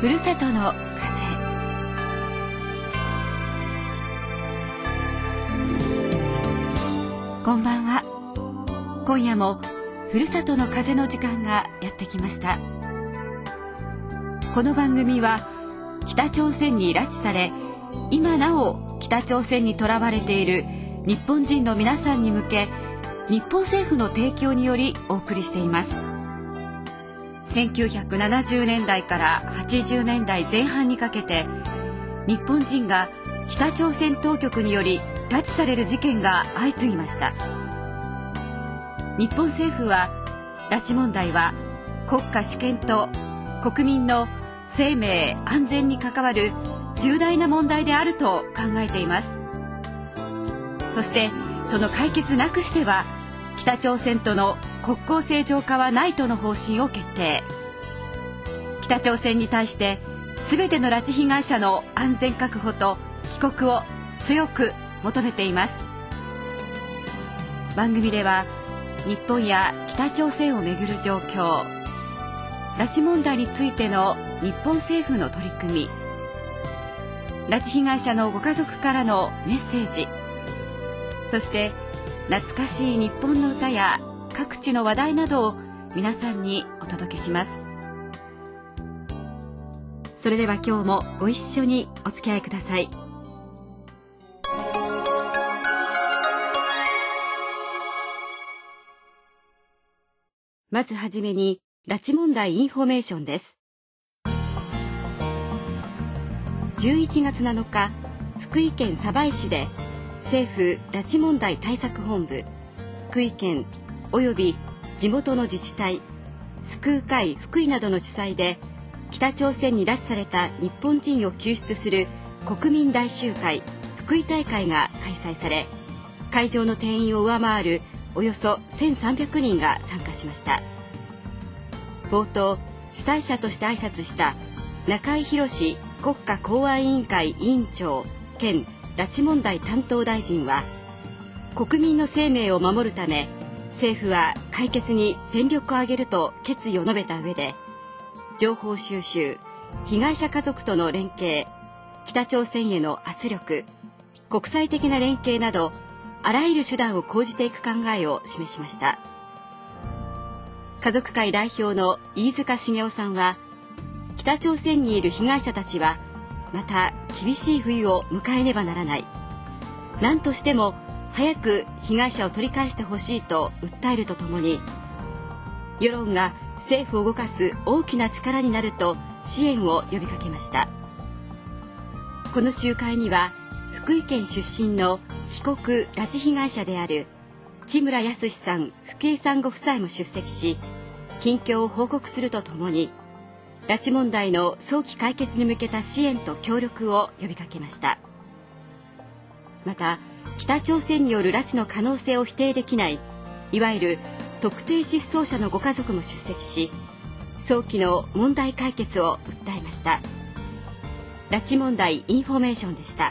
ふるさとの風。こんばんは。今夜もふるさとの風の時間がやってきました。この番組は北朝鮮に拉致され、今なお北朝鮮にとらわれている日本人の皆さんに向け、日本政府の提供によりお送りしています。1970年代から80年代前半にかけて、日本人が北朝鮮当局により拉致される事件が相次ぎました。日本政府は、拉致問題は国家主権と国民の生命安全に関わる重大な問題であると考えています。そしてその解決なくしては、北朝鮮との国交正常化はないとの方針を決定。北朝鮮に対して全ての拉致被害者の安全確保と帰国を強く求めています。番組では日本や北朝鮮をめぐる状況、拉致問題についての日本政府の取り組み、拉致被害者のご家族からのメッセージ、そして懐かしい日本の歌や各地の話題などを皆さんにお届けします。それでは今日もご一緒にお付き合いください。まずはじめに拉致問題インフォメーションです。11月7日、福井県鯖江市で政府拉致問題対策本部、福井県及び地元の自治体、救う会福井などの主催で、北朝鮮に拉致された日本人を救出する国民大集会福井大会が開催され、会場の定員を上回るおよそ1300人が参加しました。冒頭、主催者として挨拶した中井宏国家公安委員会委員長兼拉致問題担当大臣は、国民の生命を守るため政府は解決に全力を挙げると決意を述べた上で、情報収集、被害者家族との連携、北朝鮮への圧力、国際的な連携など、あらゆる手段を講じていく考えを示しました。家族会代表の飯塚茂雄さんは、北朝鮮にいる被害者たちはまた厳しい冬を迎えねばならない。何としても早く被害者を取り返してほしいと訴えるとともに、世論が政府を動かす大きな力になると支援を呼びかけました。この集会には、福井県出身の被告拉致被害者である地村保さん、福井さんご夫妻も出席し、近況を報告するとともに、拉致問題の早期解決に向けた支援と協力を呼びかけました。また、北朝鮮による拉致の可能性を否定できない、いわゆる特定失踪者のご家族も出席し、早期の問題解決を訴えました。拉致問題インフォメーションでした。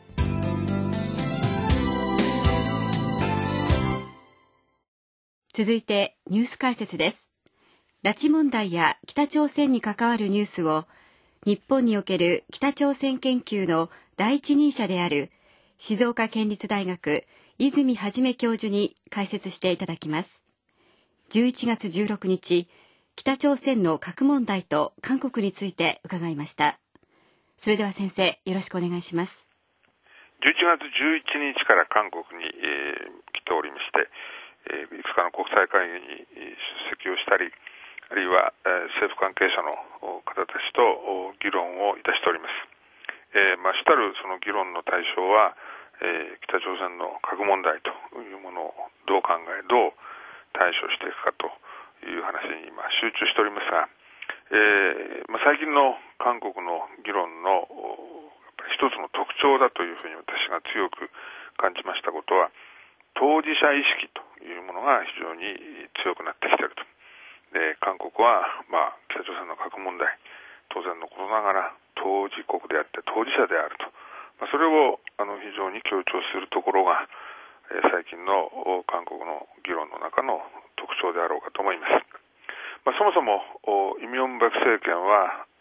続いてニュース解説です。拉致問題や北朝鮮に関わるニュースを、日本における北朝鮮研究の第一人者である静岡県立大学泉元教授に解説していただきます。11月16日、北朝鮮の核問題と韓国について伺いました。それでは先生、よろしくお願いします。 11月11日から韓国に、来ておりまして、いくつかの国際会議に出席をしたり、あるいは、政府関係者の方たちと議論をいたしております。主たるその議論の対象は、北朝鮮の核問題というものをどう考え、どう対処していくかという話に今集中しておりますが、最近の韓国の議論のやっぱり一つの特徴だというふうに私が強く感じましたことは、当事者意識というものが非常に強くなってきていると。で、韓国は、北朝鮮の核問題、当然のことながら当事国であって当事者であると、それを非常に強調するところが、最近の韓国の議論の中の特徴であろうかと思います。そもそもイ・ミョンバク政権は、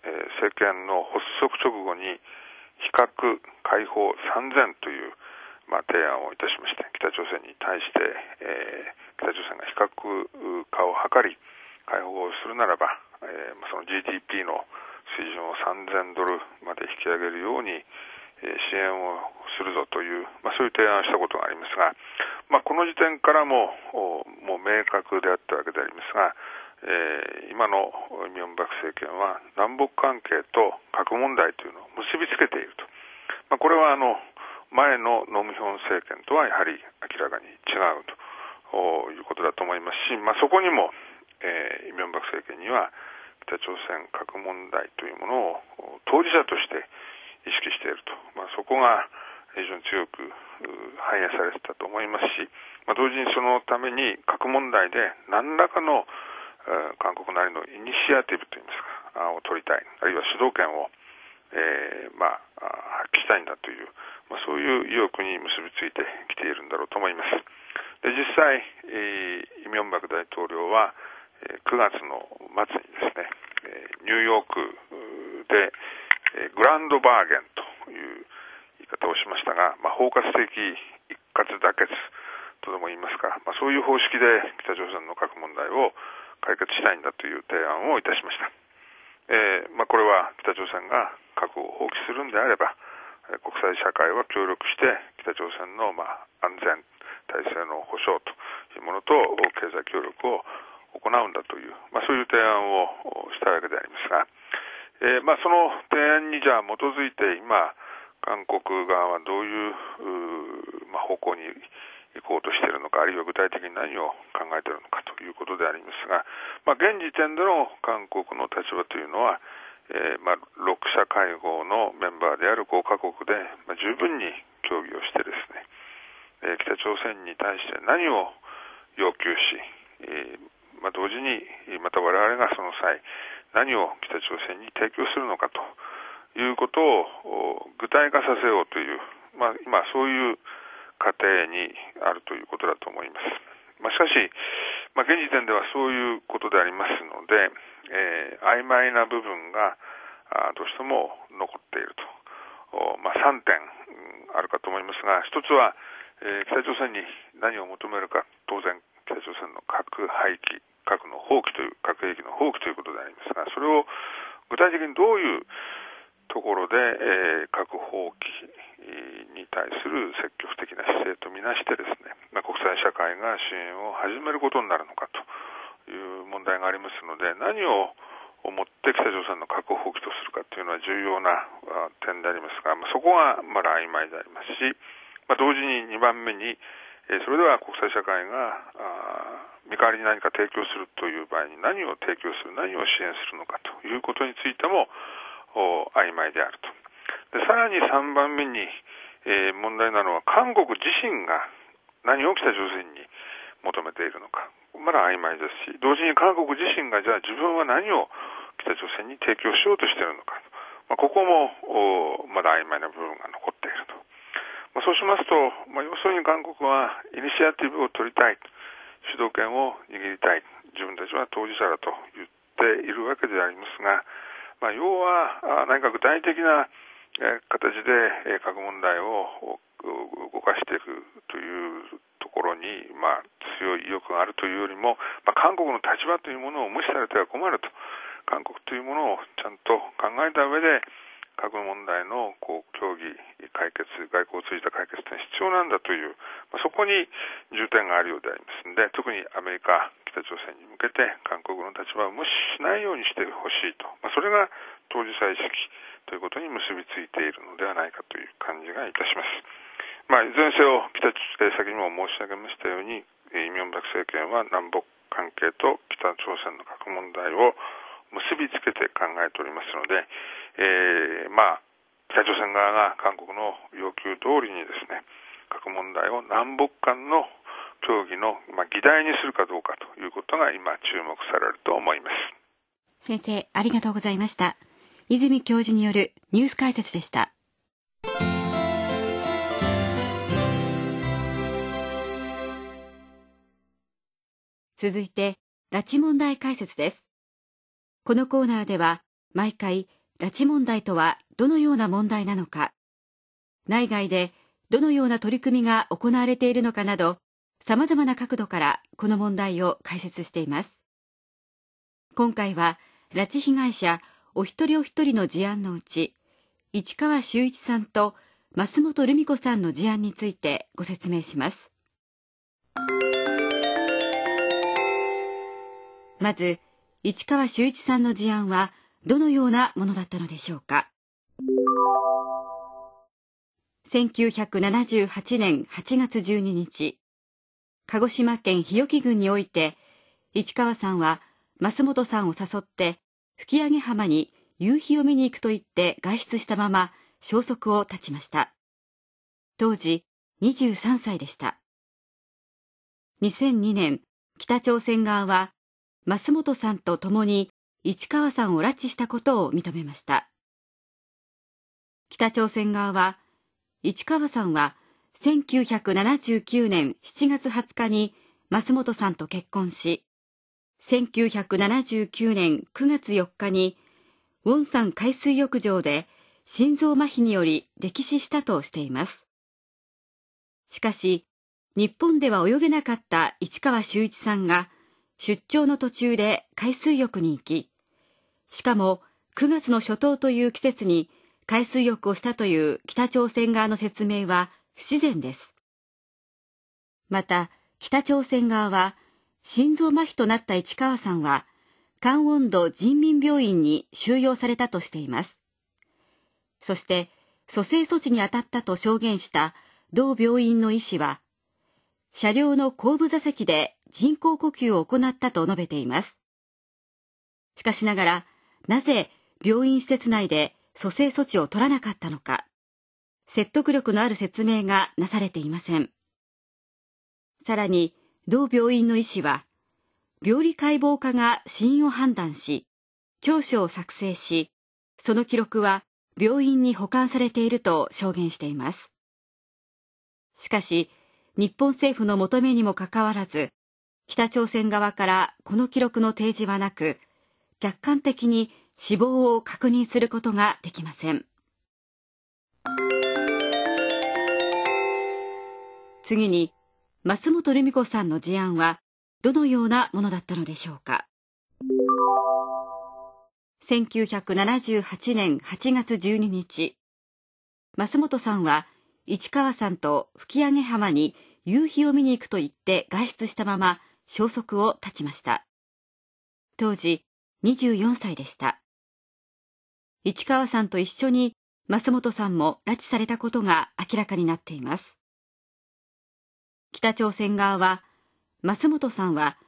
政権の発足直後に非核開放3000という、提案をいたしまして、北朝鮮に対して、北朝鮮が非核化を図り開放をするならば、その GDP の水準を$3000まで引き上げるように、支援をするぞという、そういう提案をしたことがありますが、この時点からもう明確であったわけでありますが、今のイ・ミョンバク政権は南北関係と核問題というのを結びつけていると、これは前のノムヒョン政権とはやはり明らかに違うということだと思いますし、そこにも、イ・ミョンバク政権には北朝鮮核問題というものを当事者として意識していると、そこが非常に強く反映されてたと思いますし、同時にそのために核問題で何らかの韓国なりのイニシアティブといいますかを取りたい、あるいは主導権を、発揮したいんだという、そういう意欲に結びついてきているんだろうと思います。で、実際、イ・ミョンバク大統領は9月の末にですね、ニューヨークでグランドバーゲンという言い方をしましたが、包括的一括妥結とでも言いますか、そういう方式で北朝鮮の核問題を解決したいんだという提案をいたしました。これは北朝鮮が核を放棄するんであれば、国際社会は協力して北朝鮮の安全体制の保障というものと経済協力を行うんだという、そういう提案をしたわけでありますが、その提案にじゃあ基づいて今韓国側はどういう方向に行こうとしているのか、あるいは具体的に何を考えているのかということでありますが、現時点での韓国の立場というのは、6者会合のメンバーである5カ国で、十分に協議をしてですね、北朝鮮に対して何を要求し、同時にまた我々がその際何を北朝鮮に提供するのかということを具体化させようという、今そういう過程にあるということだと思います。しかし、現時点ではそういうことでありますので、曖昧な部分がどうしても残っていると、3点あるかと思いますが、一つは、北朝鮮に何を求めるか、当然北朝鮮の核廃棄、核の放棄という核兵器の放棄ということでありますが、それを具体的にどういうところで、核放棄に対する積極的な姿勢とみなしてですね、国際社会が支援を始めることになるのかという問題がありますので、何をもって北朝鮮の核放棄とするかというのは重要な点でありますが、そこがまだ曖昧でありますし、同時に2番目に、それでは国際社会が見代わりに何か提供するという場合に何を提供する、何を支援するのかということについても曖昧であると。で、さらに3番目に、問題なのは韓国自身が何を北朝鮮に求めているのか、まだ曖昧ですし、同時に韓国自身がじゃあ自分は何を北朝鮮に提供しようとしているのか、ここもまだ曖昧な部分が残っていると。そうしますと、要するに韓国はイニシアティブを取りたい、主導権を握りたい、自分たちは当事者だと言っているわけでありますが、要は何か具体的な形で核問題を動かしていくというところに、強い意欲があるというよりも、韓国の立場というものを無視されては困ると、韓国というものをちゃんと考えた上で核問題の協議、解決、外交を通じた解決というのは必要なんだという、そこに重点があるようでありますので、特にアメリカ、北朝鮮に向けて韓国の立場を無視しないようにしてほしいと、それが当事者意識ということに結びついているのではないかという感じがいたします。いずれにせよ、先にも申し上げましたように、イ・ミョンバク政権は南北関係と北朝鮮の核問題を結びつけて考えておりますので、北朝鮮側が韓国の要求通りにですね、核問題を南北間の協議の議題にするかどうかということが今注目されると思います。 先生、ありがとうございました。泉教授によるニュース解説でした。続いて、拉致問題解説です。このコーナーでは毎回拉致問題とはどのような問題なのか、内外でどのような取り組みが行われているのかなど、様々な角度からこの問題を解説しています。今回は、拉致被害者お一人お一人の事案のうち、市川修一さんと増本留美子さんの事案についてご説明します。まず、市川修一さんの事案はどのようなものだったのでしょうか。1978年8月12日、鹿児島県日置郡において、市川さんは増本さんを誘って吹上浜に夕日を見に行くと言って外出したまま消息を絶ちました。当時23歳でした。2002年、北朝鮮側は増本さんと共に市川さんを拉致したことを認めました。北朝鮮側は、市川さんは1979年7月20日に増本さんと結婚し、1979年9月4日にウォンサン海水浴場で心臓麻痺により溺死したとしています。しかし、日本では泳げなかった市川修一さんが出張の途中で海水浴に行き、しかも9月の初頭という季節に海水浴をしたという北朝鮮側の説明は不自然です。また、北朝鮮側は、心臓麻痺となった市川さんは、カンウォンド人民病院に収容されたとしています。そして、蘇生措置に当たったと証言した同病院の医師は、車両の後部座席で人工呼吸を行ったと述べています。しかしながら、なぜ病院施設内で蘇生措置を取らなかったのか、説得力のある説明がなされていません。さらに、同病院の医師は、病理解剖科が死因を判断し、調書を作成し、その記録は病院に保管されていると証言しています。しかし、日本政府の求めにもかかわらず、北朝鮮側からこの記録の提示はなく、客観的に死亡を確認することができません。次に、増本留美子さんの事案はどのようなものだったのでしょうか。1978年8月12日、増本さんは市川さんと吹上浜に夕日を見に行くと言って外出したまま消息を絶ちました。当時24歳でした。市川さんと一緒に増本さんも拉致されたことが明らかになっています。北朝鮮側は、増本さんは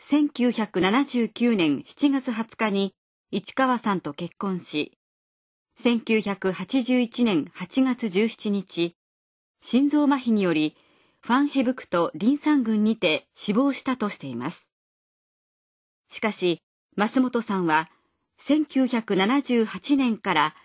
1979年7月20日に市川さんと結婚し、1981年8月17日、心臓麻痺によりファンヘブクトリンサン郡にて死亡したとしています。しかし、増本さんは1978年から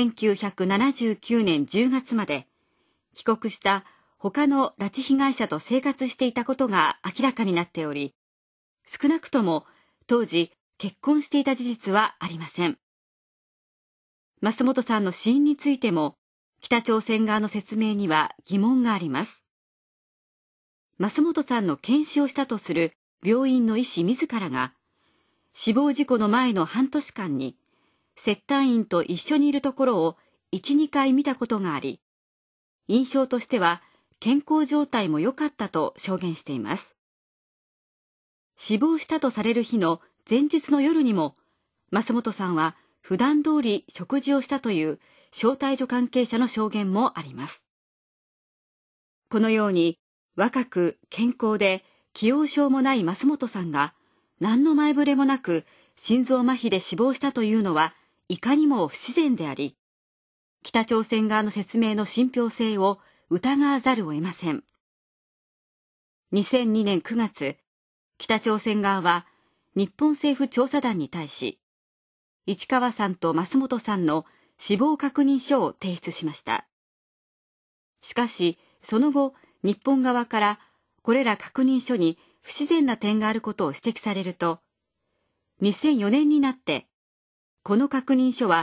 1979年10月まで帰国した他の拉致被害者と生活していたことが明らかになっており、少なくとも当時結婚していた事実はありません。増本さんの死因についても北朝鮮側の説明には疑問があります。増本さんの検視をしたとする病院の医師自らが、死亡事故の前の半年間に接待員と一緒にいるところを 1,2 回見たことがあり、印象としては健康状態も良かったと証言しています。死亡したとされる日の前日の夜にも、増本さんは普段通り食事をしたという招待所関係者の証言もあります。このように若く健康で既往症もない増本さんが何の前触れもなく心臓麻痺で死亡したというのはいかにも不自然であり、北朝鮮側の説明の信憑性を疑わざるを得ません。2002年9月、北朝鮮側は日本政府調査団に対し、市川さんと増本さんの死亡確認書を提出しました。しかし、その後、日本側からこれら確認書に不自然な点があることを指摘されると、2004年になって、この確認書は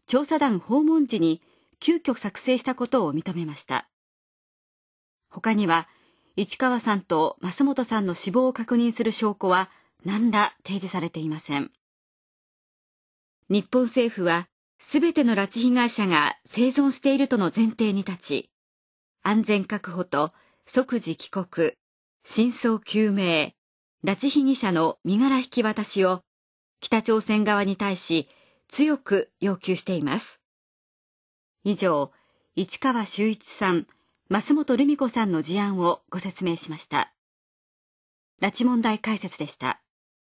調査団訪問時に急遽作成したことを認めました。他には、市川さんと増本さんの死亡を確認する証拠は何ら提示されていません。日本政府は、すべての拉致被害者が生存しているとの前提に立ち、安全確保と即時帰国、真相究明、拉致被疑者の身柄引き渡しを北朝鮮側に対し強く要求しています。以上、市川修一さん、増本留美子さんの事案をご説明しました。拉致問題解説でした。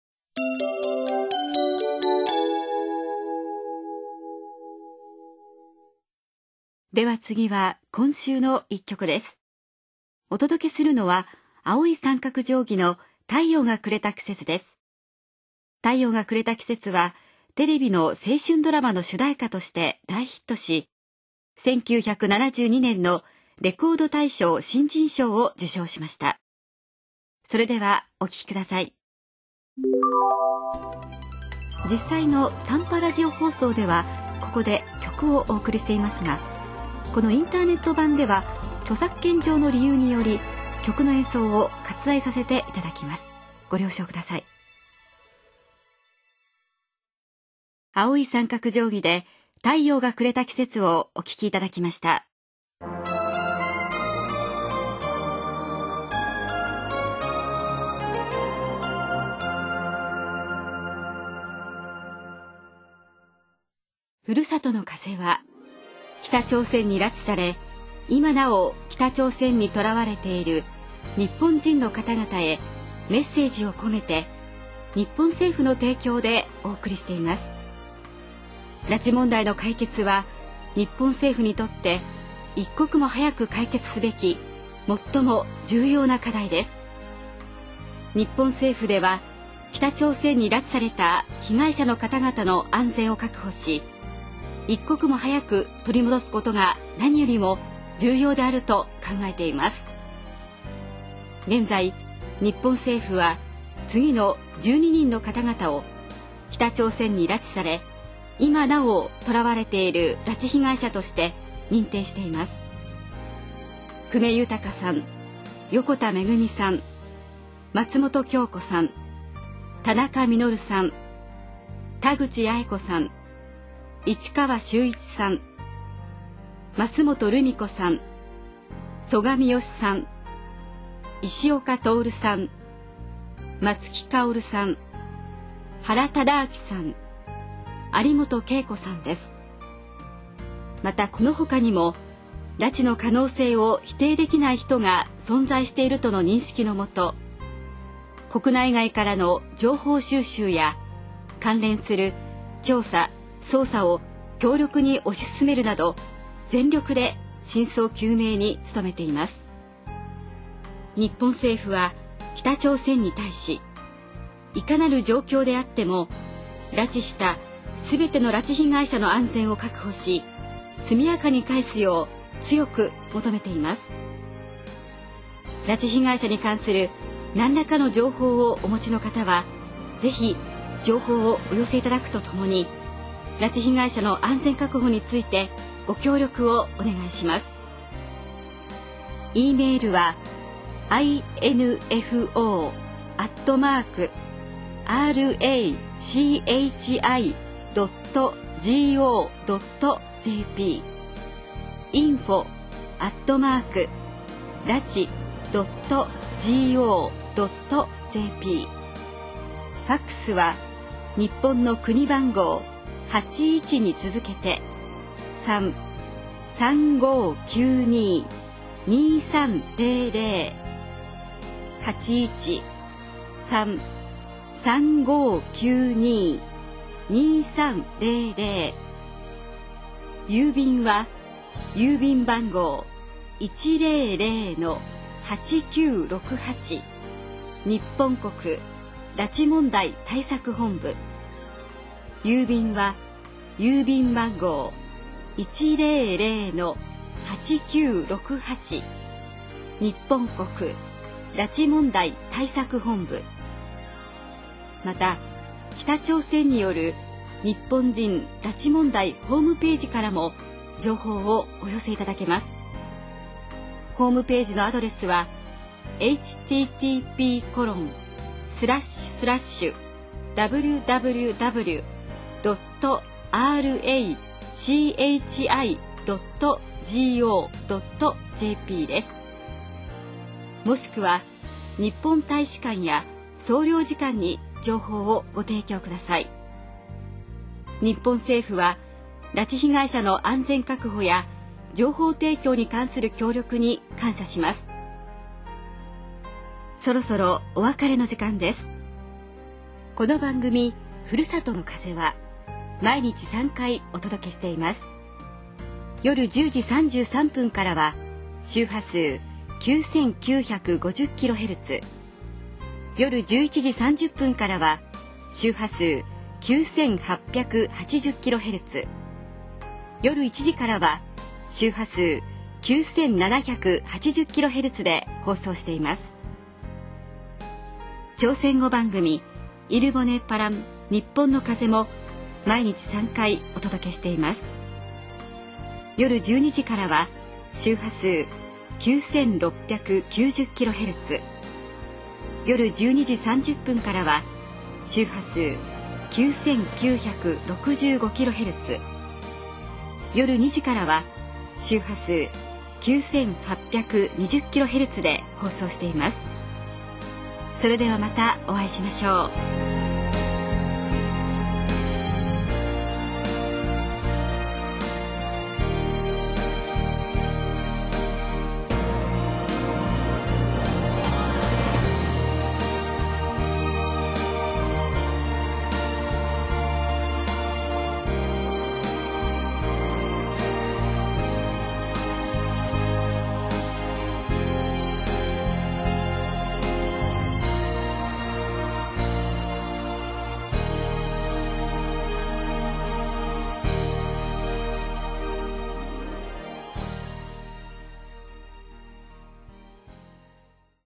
では次は今週の一曲です。お届けするのは青い三角定規の太陽が暮れた季節です。太陽が暮れた季節はテレビの青春ドラマの主題歌として大ヒットし、1972年のレコード大賞新人賞を受賞しました。それではお聴きください。実際の短波ラジオ放送ではここで曲をお送りしていますが、このインターネット版では著作権上の理由により曲の演奏を割愛させていただきます。ご了承ください。青い三角定規で太陽が暮れた季節をお聴きいただきました。ふるさとの風は北朝鮮に拉致され、今なお北朝鮮に囚われている日本人の方々へメッセージを込めて、日本政府の提供でお送りしています。拉致問題の解決は日本政府にとって一刻も早く解決すべき最も重要な課題です。日本政府では北朝鮮に拉致された被害者の方々の安全を確保し、一刻も早く取り戻すことが何よりも重要であると考えています。現在、日本政府は次の12人の方々を北朝鮮に拉致され、今なお囚われている拉致被害者として認定しています。久米豊さん、横田めぐみさん、松本京子さん、田中実さん、田口八重子さん、市川修一さん、増本留美子さん、曽我美義さん、石岡徹さん、松木薫さん、原忠明さん、有本恵子さんです。またこの他にも拉致の可能性を否定できない人が存在しているとの認識のもと、国内外からの情報収集や関連する調査・捜査を強力に推し進めるなど、全力で真相究明に努めています。日本政府は北朝鮮に対し、いかなる状況であっても拉致したすべての拉致被害者の安全を確保し、速やかに返すよう強く求めています。拉致被害者に関する何らかの情報をお持ちの方は、ぜひ情報をお寄せいただくとともに、拉致被害者の安全確保についてご協力をお願いします。e メールは info@rachi.go.jp info@rachi.go.jp ファックスは日本の国番号81に続けて 3-3592-2300 81-3-3592-2300 郵便は郵便番号 100-8968 日本国拉致問題対策本部。郵便は郵便番号 100-8968 日本国拉致問題対策本部。また、北朝鮮による日本人拉致問題ホームページからも情報をお寄せいただけます。ホームページのアドレスは http://www.rachi.go.jp です。もしくは日本大使館や総領事館に情報をご提供ください。日本政府は拉致被害者の安全確保や情報提供に関する協力に感謝します。そろそろお別れの時間です。この番組ふるさとの風は毎日3回お届けしています。夜10時33分からは周波数 9950kHz、 夜11時30分からは周波数 9880kHz、 夜1時からは周波数 9780kHz で放送しています。朝鮮語番組イルボネパラン日本の風も毎日3回お届けしています。夜12時からは周波数 9690kHz、 夜12時30分からは周波数 9965kHz、 夜2時からは周波数 9820kHz で放送しています。それではまたお会いしましょう。